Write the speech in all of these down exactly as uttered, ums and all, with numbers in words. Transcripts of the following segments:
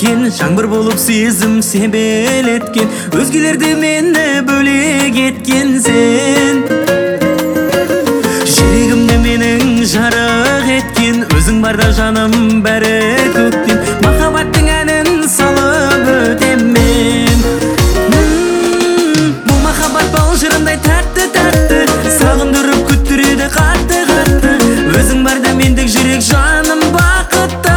кеткен, жаңбыр болып сезім себелеткен, өзгелерді мені бөлек еткен сен. Жүрегімді менің жарық еткен, өзің барда жаным бәрі көктем, махаббаттың әнін салып өтем мен. Бұл махаббат бал жырындай тәтті тәтті, сағындырып күттіреді қатты қатты, өзің барда мендік жүрек жаным бақытты.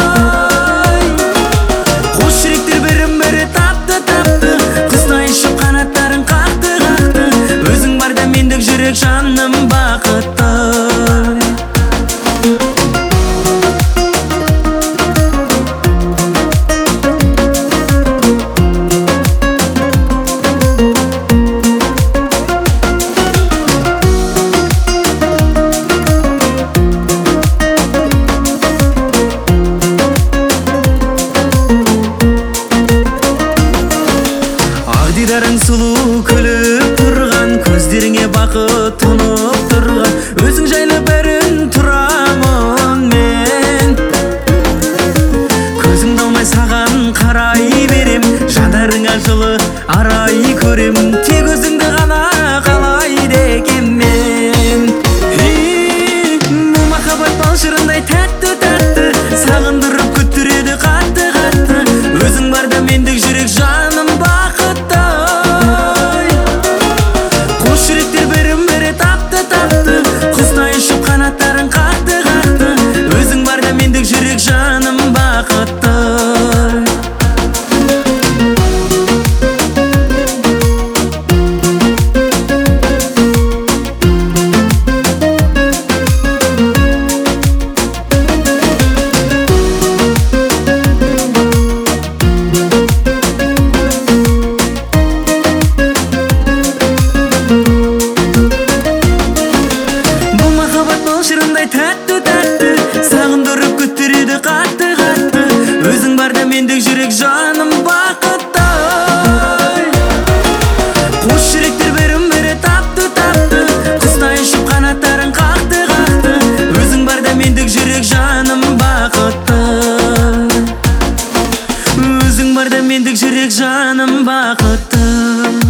Қос жүректер бірін бірі тапты тапты, құстай ұшып қанаттарын қақты қақты, өзің барда мендік жүрек жаным бақытты. Дидарың сұлу күліп тұрған, көздеріңе бақыт тұнып тұрған, өзің жайлы бәрін тұрамын мен. Көзімді алмай саған қарай берем, жанарыңа жылы арай көрем, тек өзіңді ғана қалайды екем мен. Бұл махаббат бал жырындай тәтті тәтті, сағындырып күттіреді қатты қатты, өзің барда мендік жүрек жаным бақытты. Қанаттарын қақты қақты, өзің барда мендік жүрек жаным бақытты. Жырындай тәтті тәтті, сағындырып күттіреді қатты қатты, өзің барда мендік жүрек жаным бақытты. Қос жүректер бірін бірі тапты тапты, құстай ұшып қанаттарын қақты қақты, өзің барда мендік жүрек жаным бақытты. Өзің барда мендік жүрек жаным бақытты.